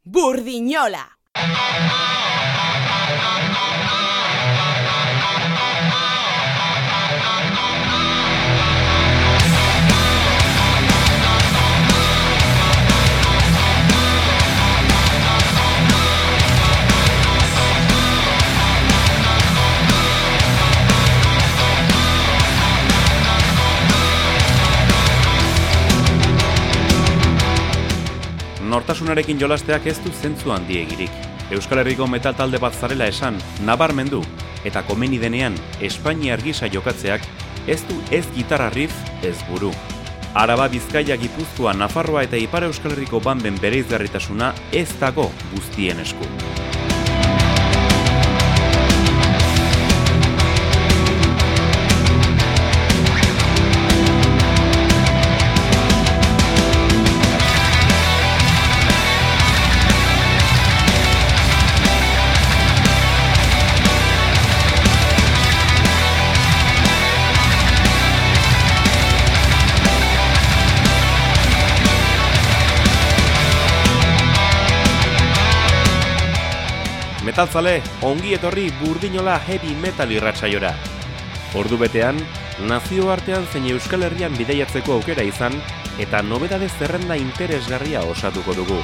Burdinola. Nortasunarekin jolasteak ez du zentzu handiegirik. Euskal Herriko metal talde bat zarela esan, nabarmendu, eta komeni denean espainiar gisa jokatzeak ez du ez gitarra riff, ez buru. Araba, Bizkaia, Gipuzkoa, Nafarroa eta Ipar Euskal Herriko banden bereizgarritasuna ez dago guztien esku. Metalzale, ongi etorri Burdinola heavy metal irratsaiora. Ordu betean, nazioartean zein Euskal Herrian bidaiatzeko aukera izan eta nobedade zerrenda interesgarria osatuko dugu.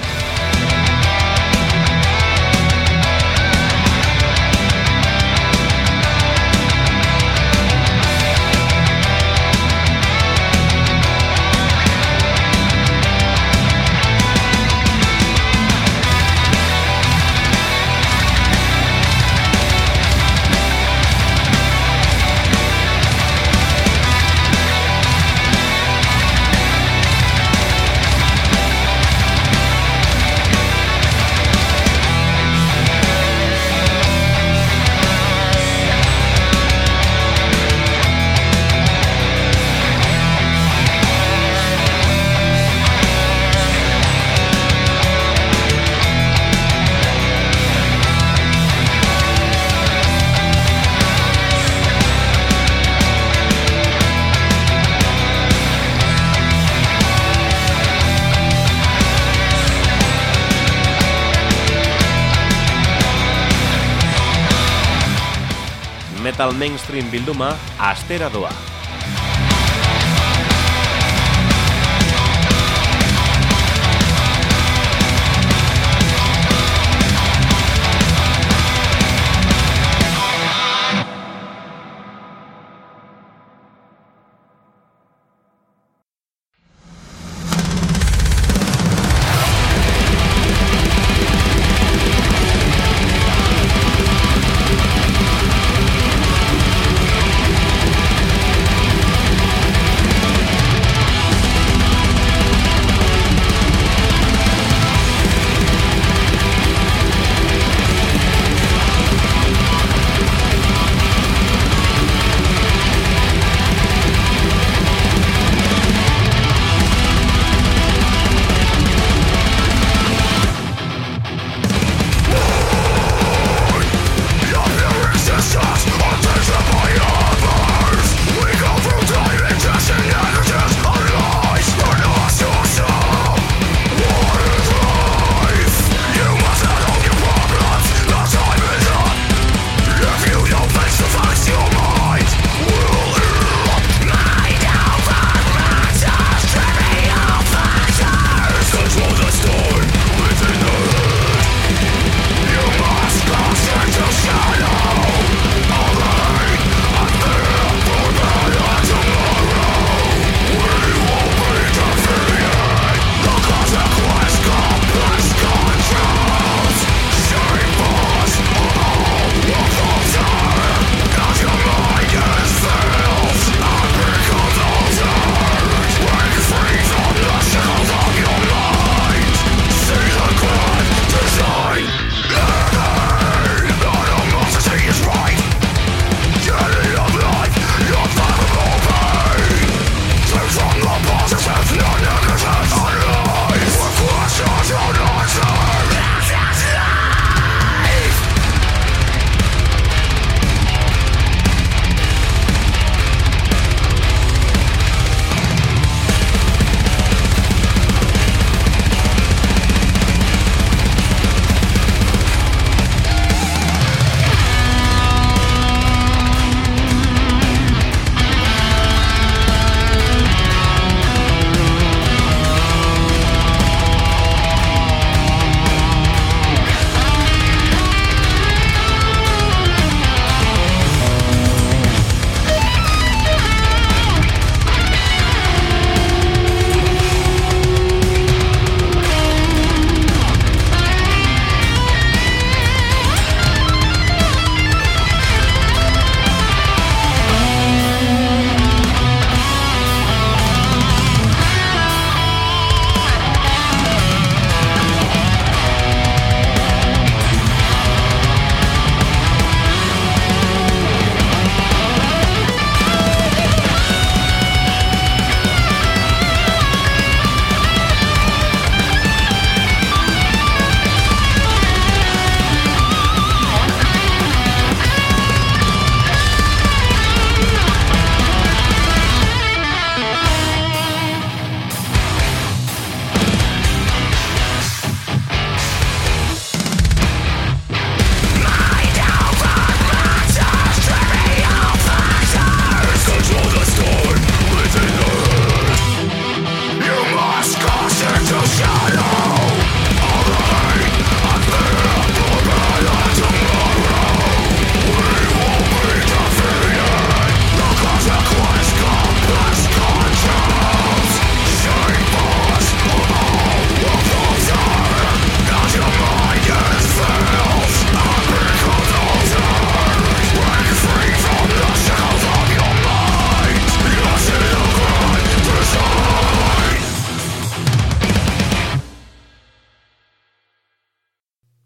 Metal mainstream bilduma astera doa.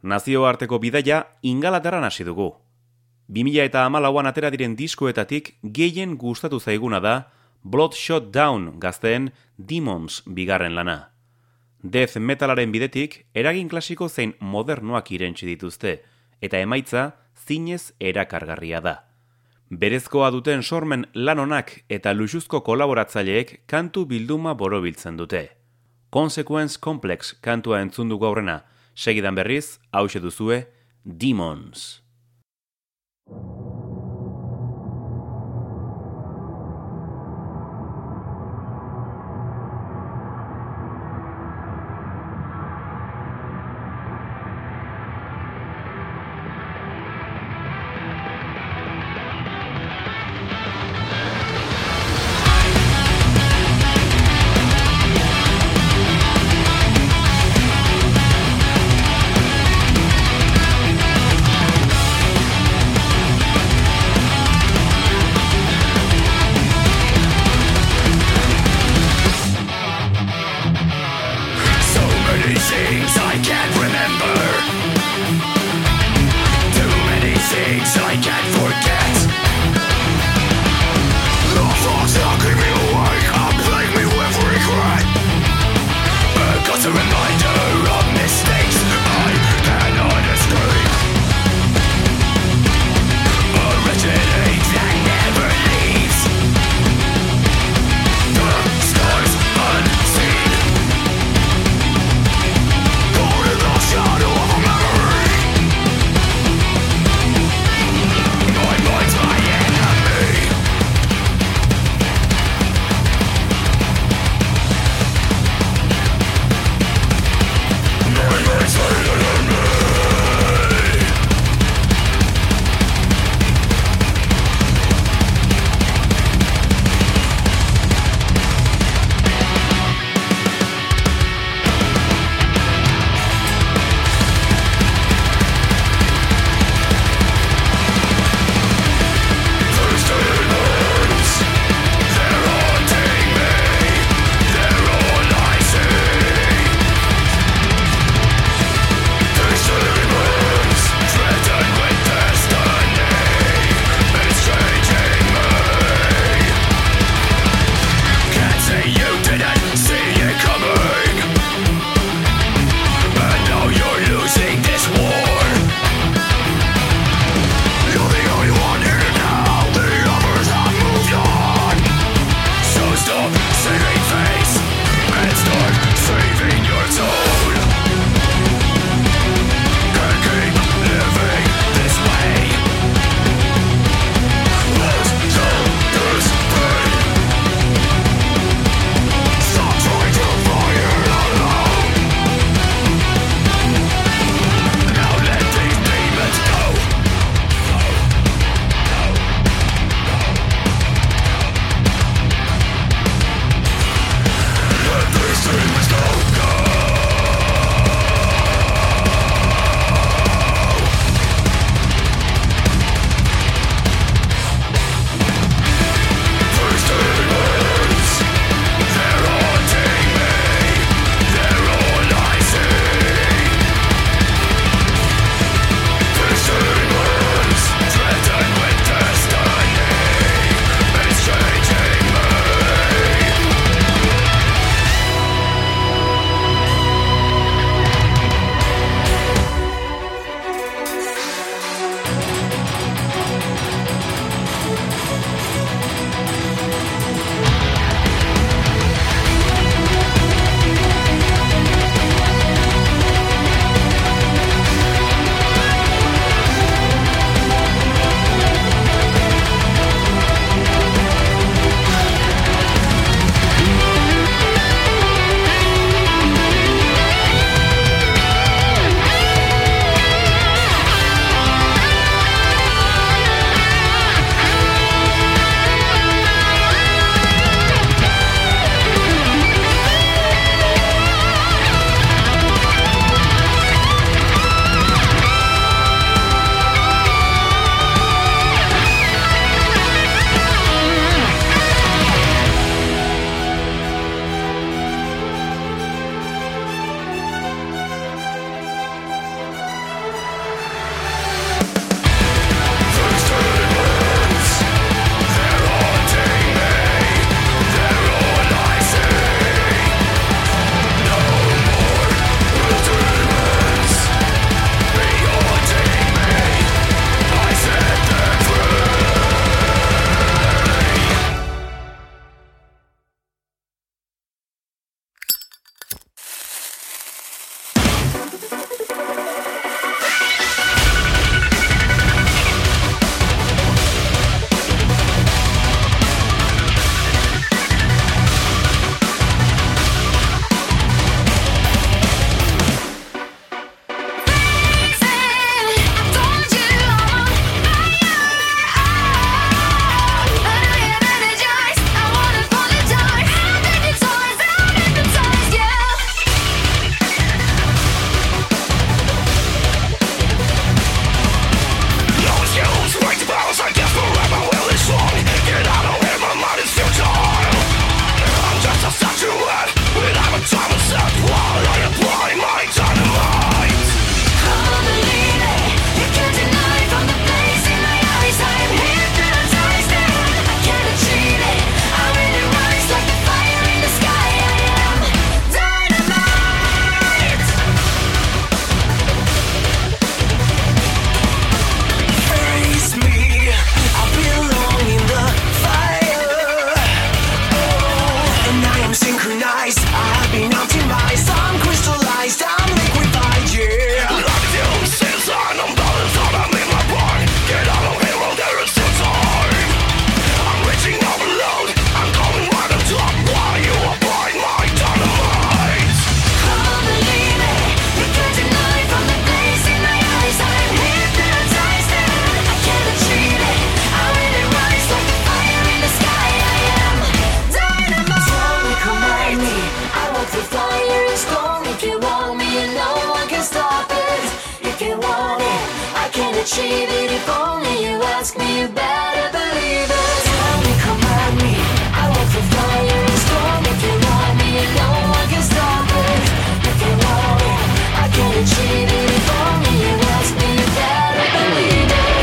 Nazioarteko bidaia Ingalaterran hasi dugu. 2014an atera diren diskoetatik gehien gustatu zaiguna da Bloodshot Down gazteen Demons bigarren lana. Death metalaren bidetik eragin klasiko zein modernoak irentsi dituzte, eta emaitza zinez erakargarria da. Berezkoa duten sormen lan onak eta luxuzko kolaboratzaileek kantu bilduma borobiltzen dute. Consequence Complex kantua entzun dugu aurrena, segidan berriz, hauxe duzue, Demons. achieve it if only you ask me. You better believe it. Tell me, command me. I walk through fire and storm. If you want me, and no one can stop it. If you want it, I can achieve it if only you ask me. You better believe it.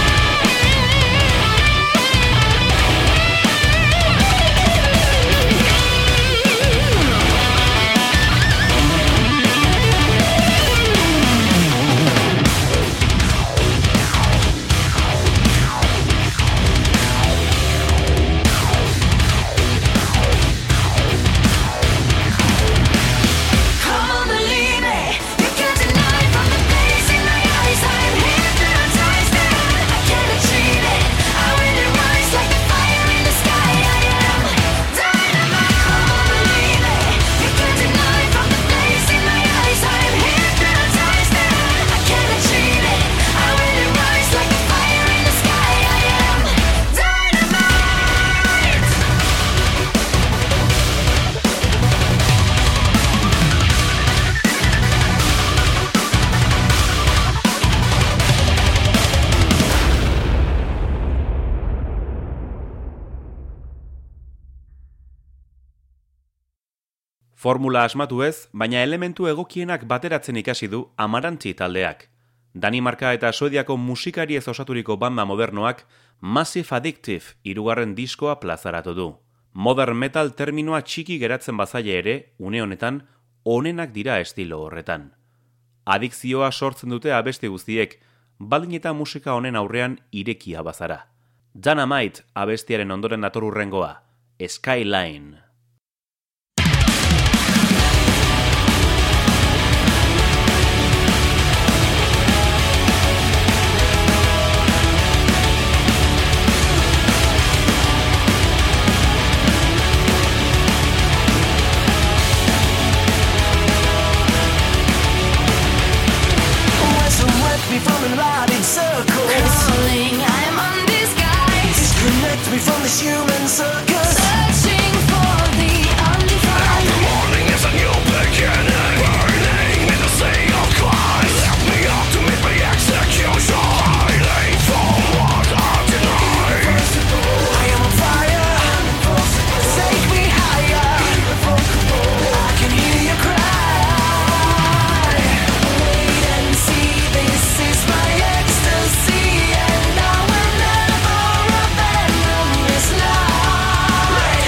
Formula asmatu ez, baina elementu egokienak bateratzen ikasi du Amarantzi taldeak. Danimarka eta Suediako musikariez osaturiko banda modernoak Massive Addictive 3. diskoa plazaratu du. Modern metal terminoa txiki geratzen bazaile ere, une honetan, onenak dira estilo horretan. Adikzioa sortzen dute abesti guztiek, baldin eta musika honen aurrean irekia bazara. Dynamite abestiaren ondoren dator hurrengoa, Skyline. From enlightened circles, calling, I am undisguised. Disconnect me from this human circus, searching for the undefined. Every morning is a new beginning, burning in the sea of Christ. Left me up to meet my execution, hiding from what I denied. I am on fire, take me higher. I can hear you cry. Ecstasy, and I will never abandon this life.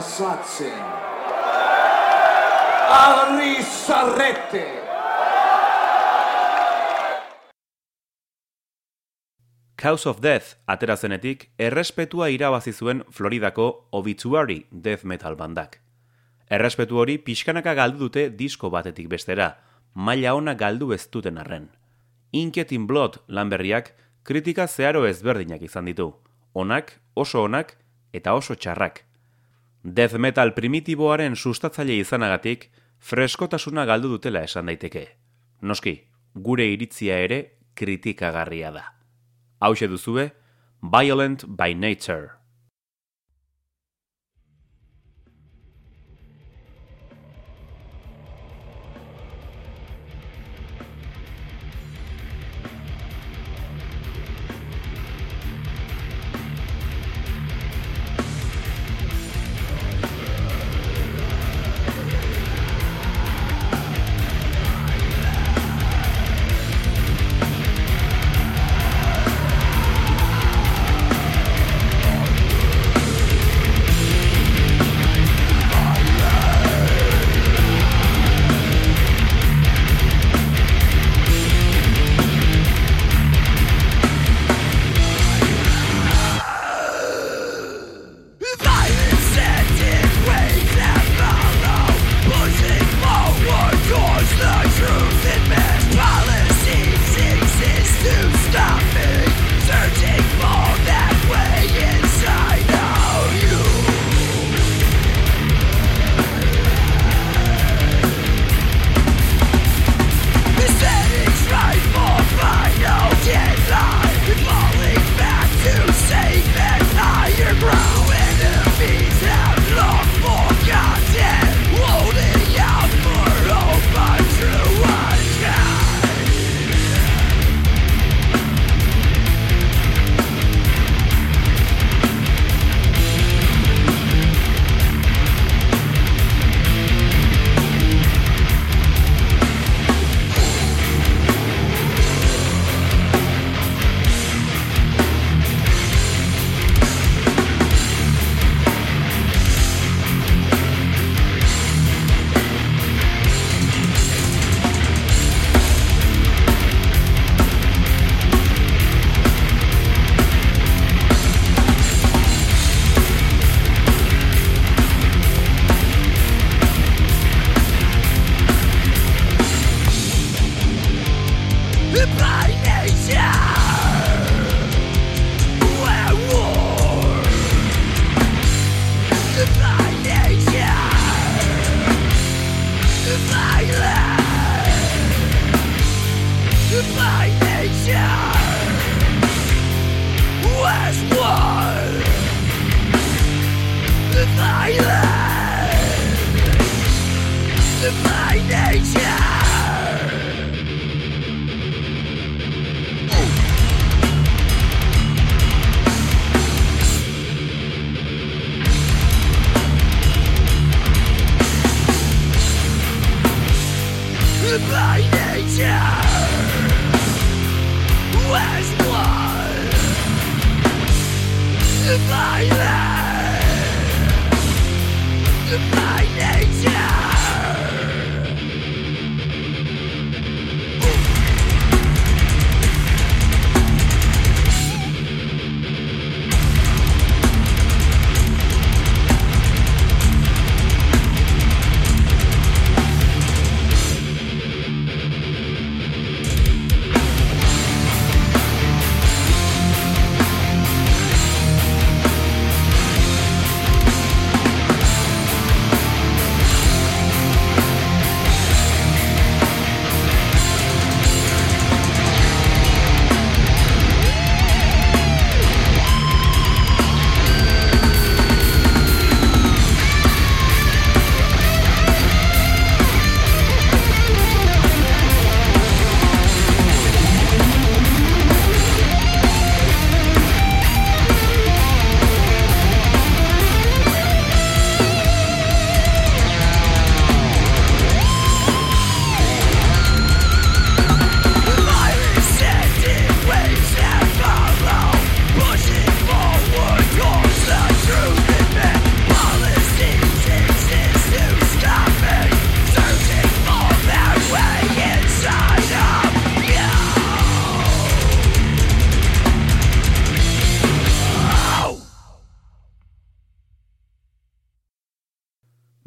pasatzen. Adri zarrete! Cause of Death atera zenetik errespetua irabazi zuen Floridako Obituary death metal bandak. Errespetu hori pixkanaka galdu dute disko batetik bestera, maila ona galdu ez duten arren. Inked in Blood lan berriak kritika zeharo ezberdinak izan ditu, onak, oso onak eta oso txarrak. Death metal primitiboaren sustatzaile izanagatik freskotasuna galdu dutela esan daiteke. Noski, gure iritzia ere kritikagarria da. Hauxe duzue, Violent by Nature.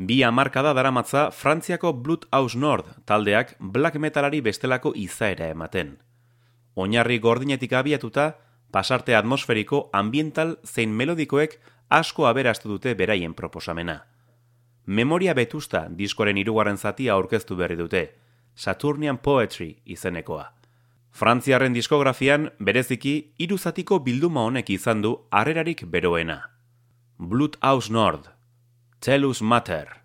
2 hamarkada daramatza Frantziako Bloodhouse Nord taldeak black metalari bestelako izaera ematen. Oinarri gordinetik abiatuta, pasarte atmosferiko, ambiental zein melodikoek asko aberastu dute beraien proposamena. Memoria Vetusta diskoren 3. zatia aurkeztu berri dute, Saturnian Poetry izenekoa. Frantziarren diskografian bereziki 3 zatiko bilduma honek izan du harrerarik beroena. Bloodhouse Nord, Tellus Mater.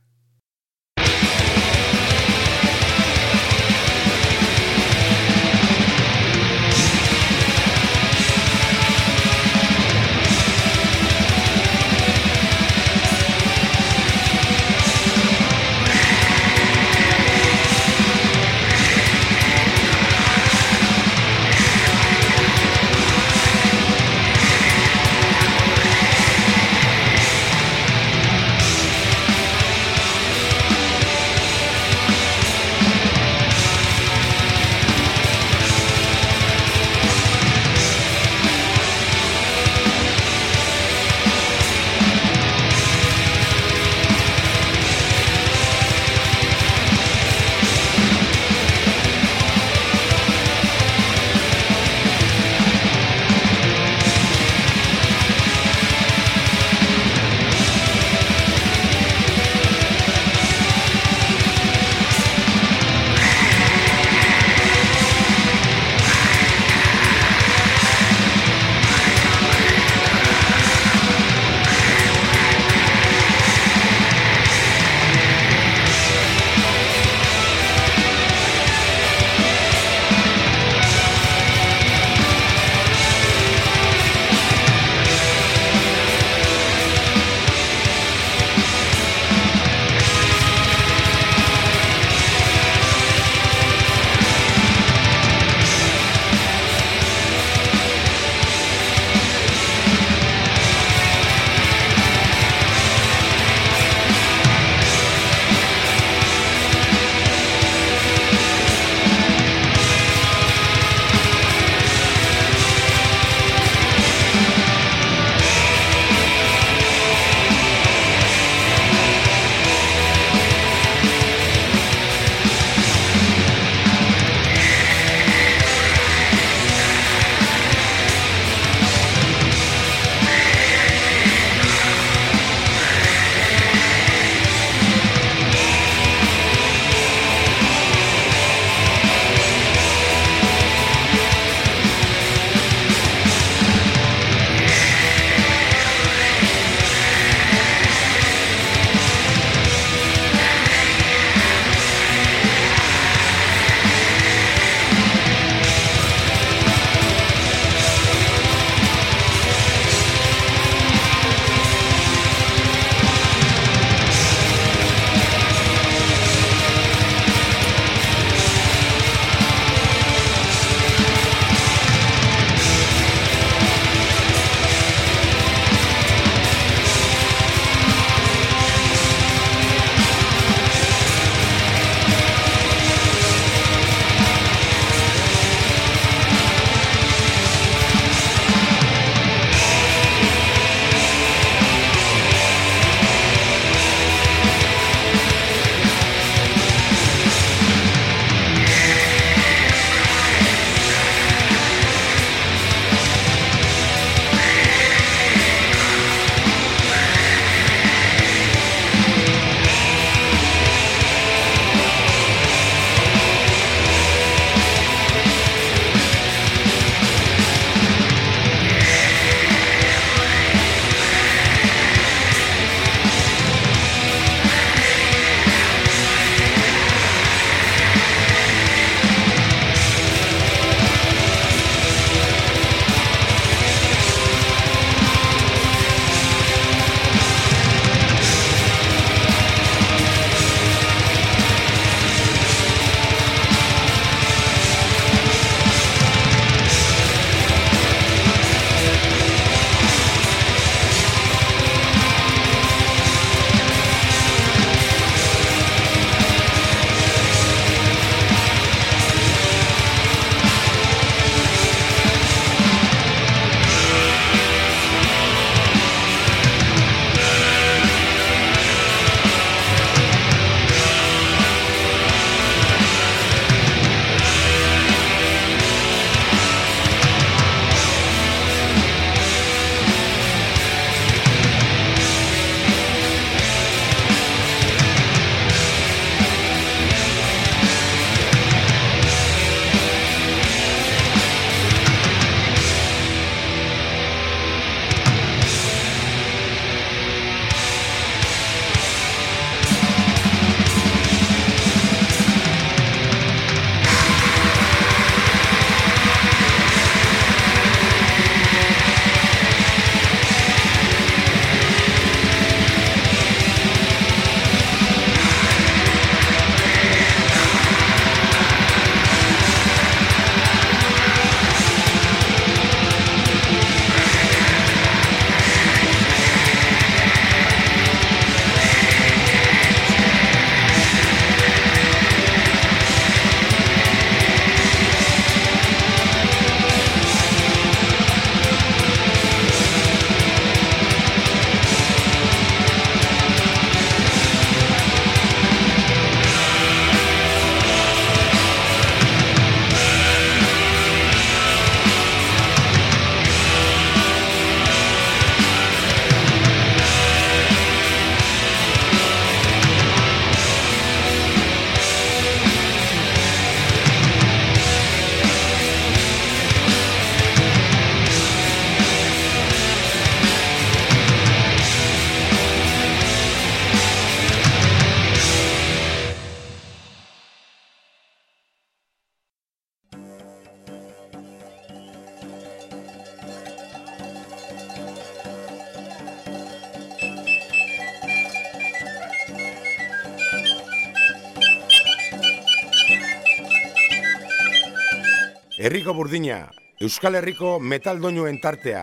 Herriko burdina, Euskal Herriko metal doinuen tartea.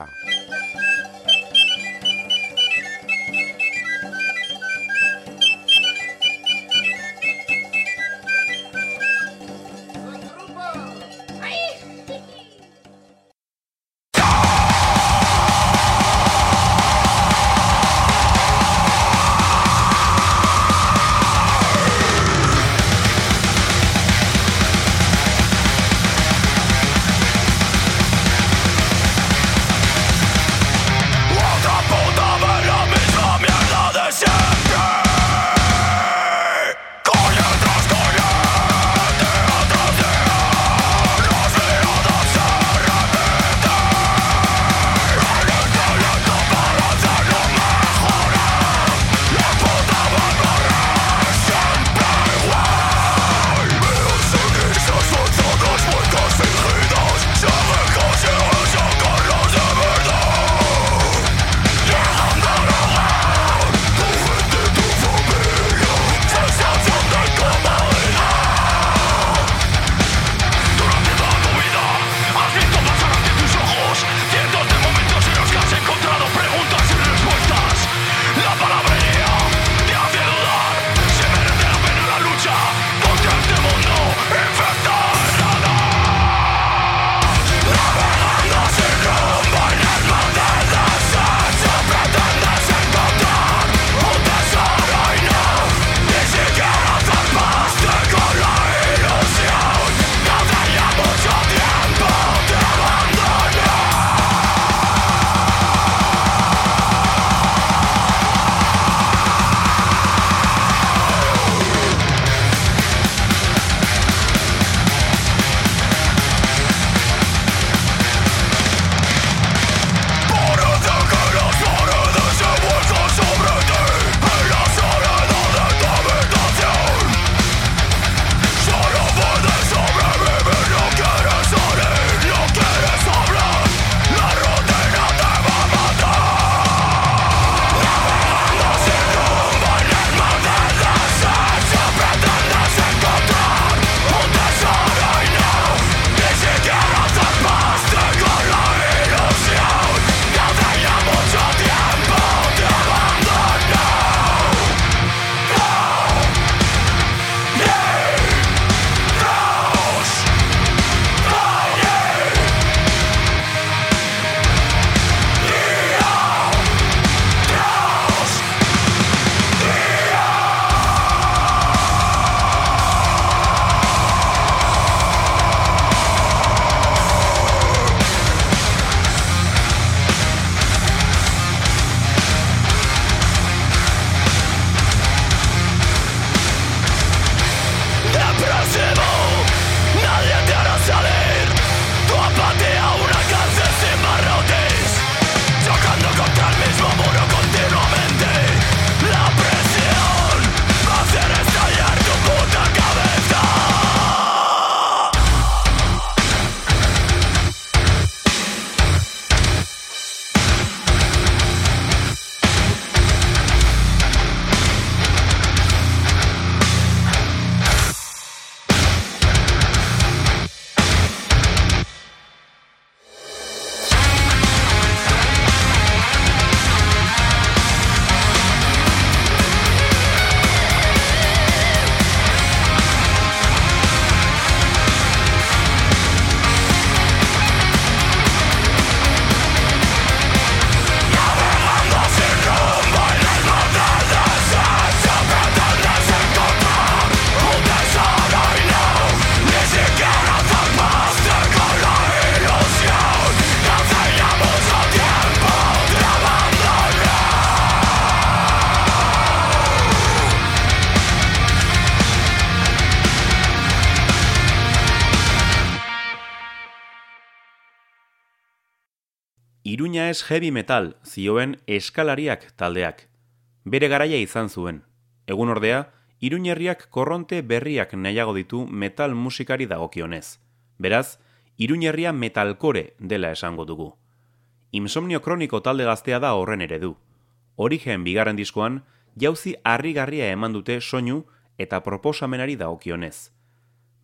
Iruña ez heavy metal zioen Eskalariak taldeak. Bere garaia izan zuen. Egun ordea, Iruñerriak korronte berriak nahiago ditu metal musikari dagokionez. Beraz, Iruñerria metalcore dela esango dugu. Insomnio kroniko talde gaztea da horren eredu. Origen bigarren diskoan, jauzi harrigarria eman dute soinu eta proposamenari dagokionez.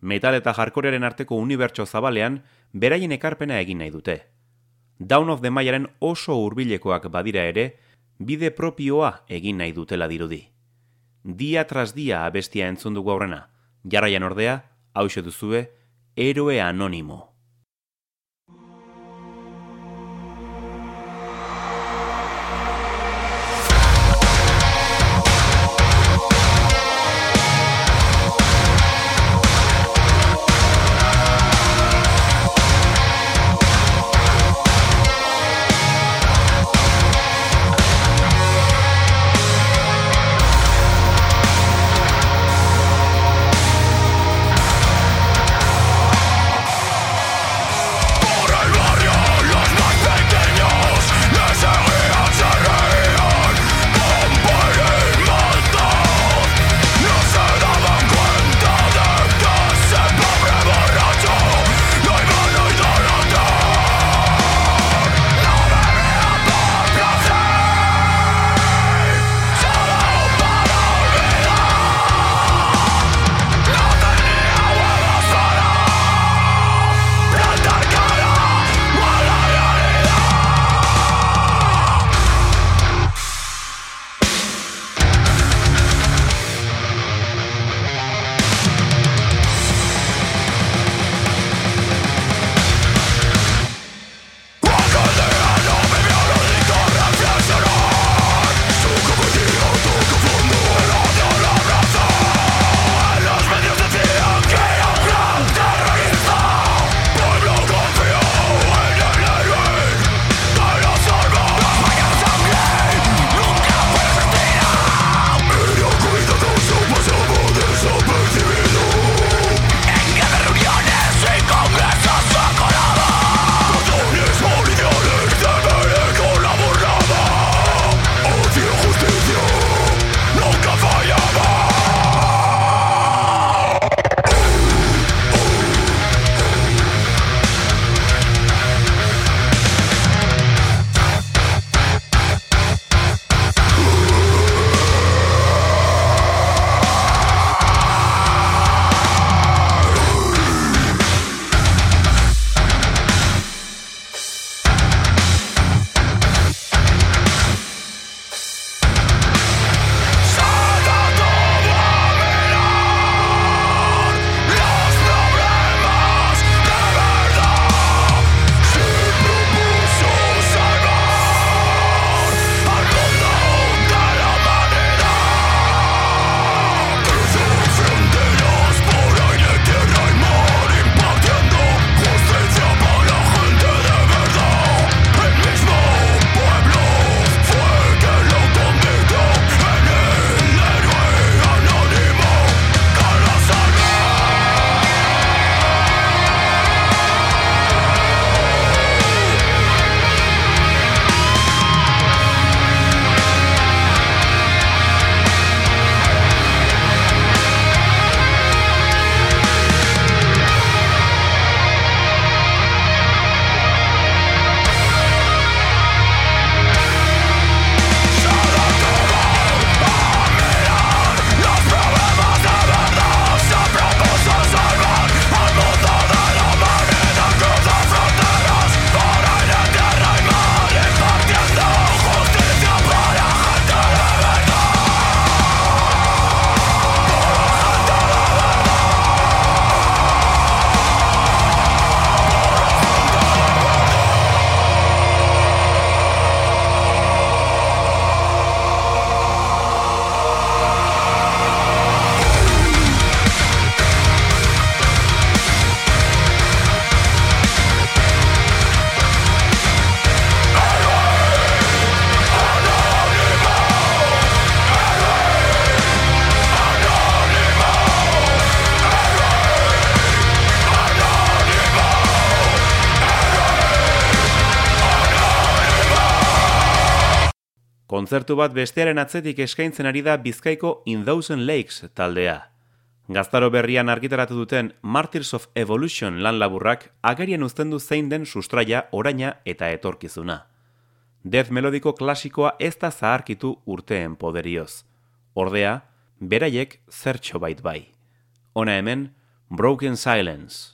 Metal eta hardcorearen arteko unibertso zabalean beraien ekarpena egin nahi dute. Dawn of the Mayaren oso hurbilekoak badira ere, bide propioa egin nahi dutela dirudi. Dia tras dia abestia entzun dugu aurrena, jarraian ordea, hauxe duzue, Héroe Anónimo. Kontzertu bat bestearen atzetik eskaintzen ari da Bizkaiko In Thousand Lakes taldea. Gaztaro berrian argitaratu duten Martyrs of Evolution lan laburrak agerian uzten du zein den sustraia, oraina eta etorkizuna. Death melodiko klasikoa ez da zaharkitu urteen poderioz. Ordea, beraiek zertxo bait bai. Hona hemen, Broken Silence.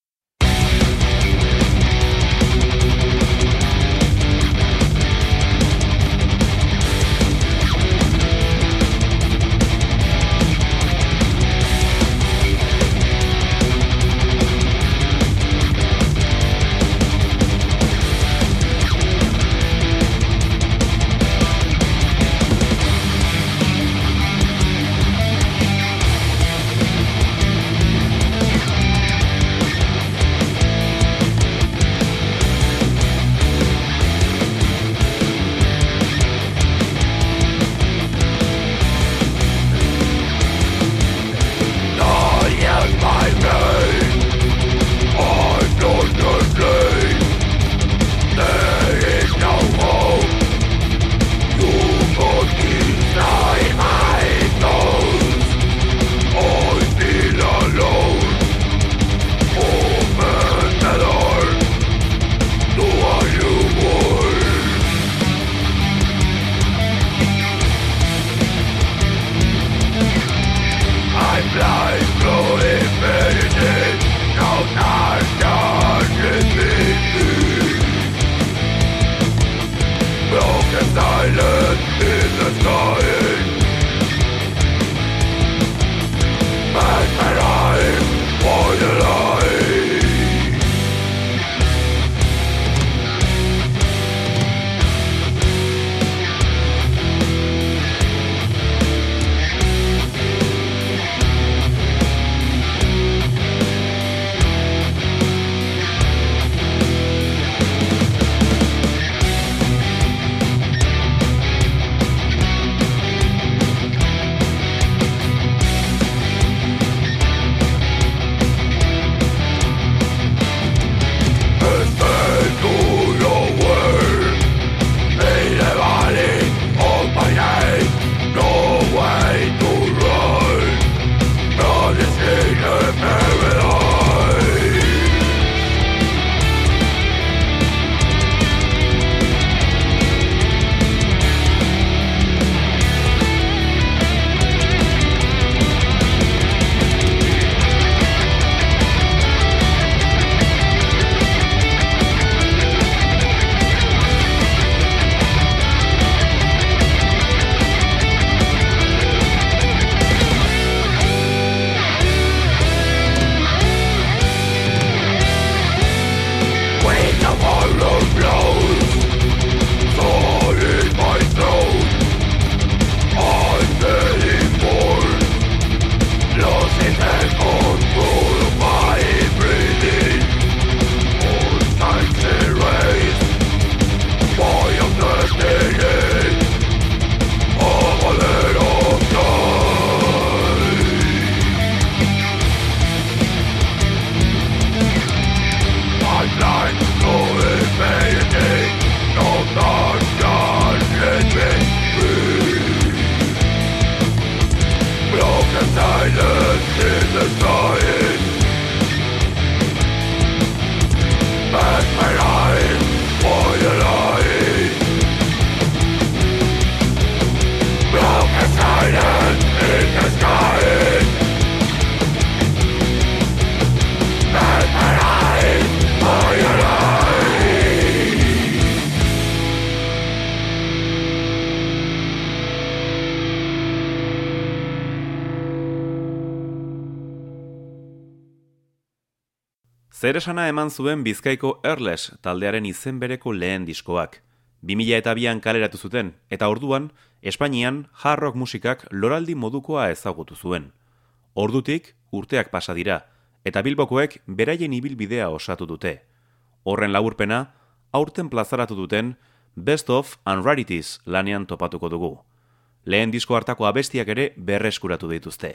Zer esana eman zuen Bizkaiko Earless taldearen izen bereko lehen diskoak. 2002an kaleratu zuten, eta orduan, Espainian hard rock musikak loraldi modukoa ezagutu zuen. Ordutik, urteak pasa dira, eta Bilbokoek beraien ibilbidea osatu dute. Horren laburpena, aurten plazaratu duten Best of and Rarities lanean topatuko dugu. Lehen disko hartako abestiak ere berreskuratu dituzte.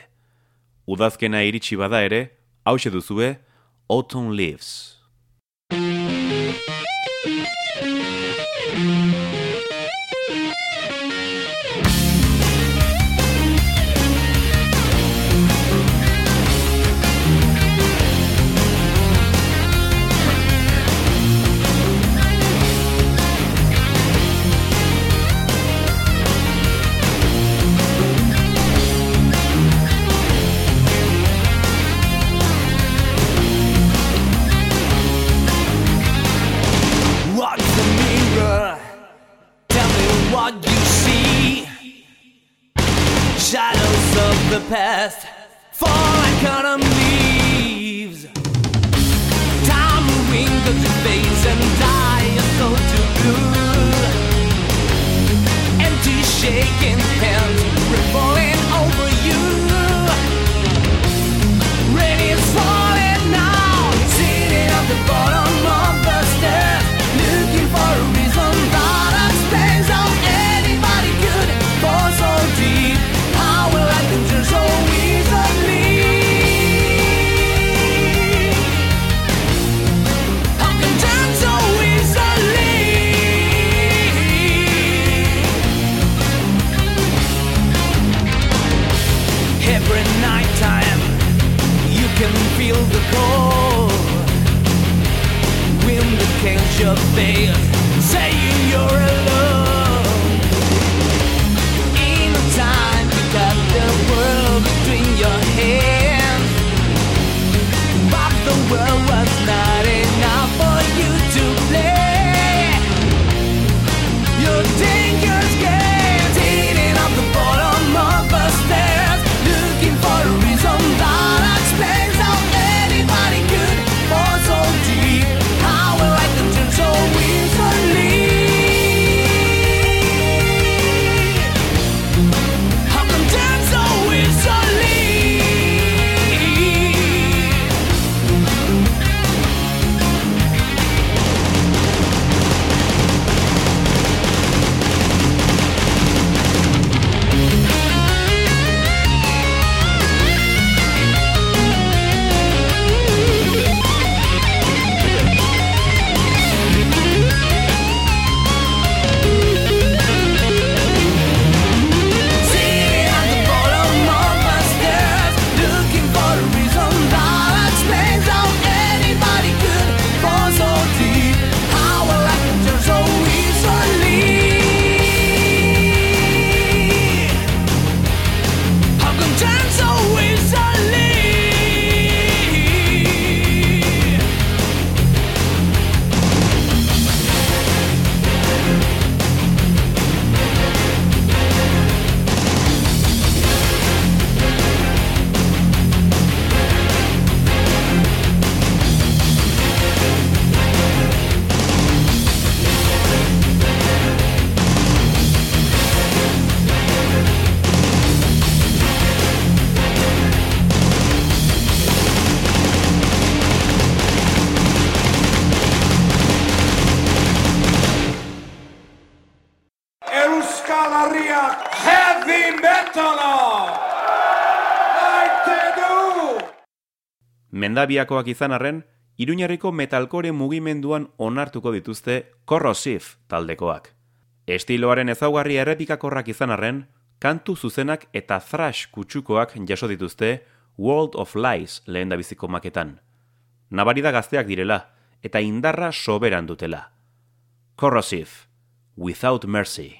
Udazkena iritsi bada ere, hauxe duzue, Autumn Leaves. dust, fall like autumn leaves. Time will wrinkle your face and dye your soul to blue. Empty shaking hands revolving over you. Rain is falling now, sitting at the bottom of the stairs, looking for a reason that explains how anybody could fall so deep. How will I turn so easily? How can turn so easily? Every night time you can feel the cold wind that kills your face, saying you're alone. In a time you got the world between your hands, but the world was not enough for you to play. Your dangerous game, sitting at the bottom of the stairs, looking for a reason that explains how anybody could fall so deep. How will I turn so easily? How come turn so easily? Sitting at the bottom of the stairs, looking for a reason that explains how anybody could fall so deep. How will I turn so easily? How come turn so easily? Euskal Herriak heavy metala! Maite du! Mendabiakoak izan arren, Iruñerriko metalcore mugimenduan onartuko dituzte Corrosive taldekoak. Estiloaren ezaugarri errepikakorrak izan arren, kantu zuzenak eta thrash kutsukoak jaso dituzte World of Lies lehendabiziko maketan. Nabarida gazteak direla, eta indarra soberan dutela. Corrosive, Without Mercy.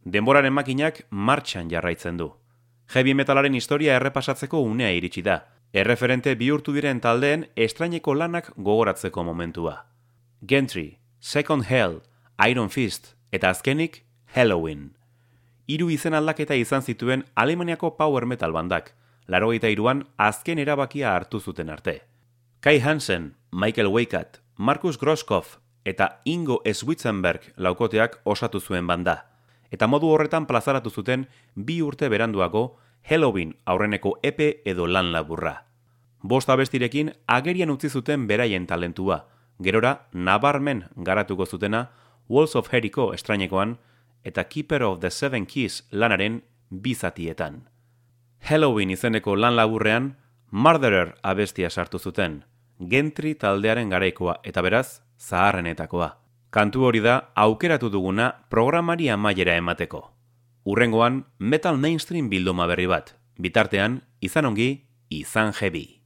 Denboraren makinak martxan jarraitzen du. Heavy metalaren historia errepasatzeko unea iritsi da. Erreferente bihurtu diren taldeen estraineko lanak gogoratzeko momentua. Gentry, Second Hell, Iron Fist eta azkenik Halloween. 3 izen aldaketa izan zituen Alemaniako power metal bandak, 83an azken erabakia hartu zuten arte. Kai Hansen, Michael Weikat, Markus Groskopf eta Ingo Schwitzenberg laukoteak osatu zuen banda, eta modu horretan plazaratu zuten 2 urte beranduago Halloween aurreneko EP edo lan laburra. 5 abestirekin agerian utzi zuten beraien talentua, gerora nabarmen garatuko zutena Walls of Jericho estrainekoan eta Keeper of the Seven Keys lanaren 2 zatietan. Halloween izeneko lan laburrean Murderer abestia sartu zuten, Gentry taldearen garaikoa eta beraz zaharrenetakoa. Kantu hori da aukeratu duguna programari amaiera emateko. Hurrengoan metal mainstream bilduma berri bat, bitartean izan ongi, izan heavy.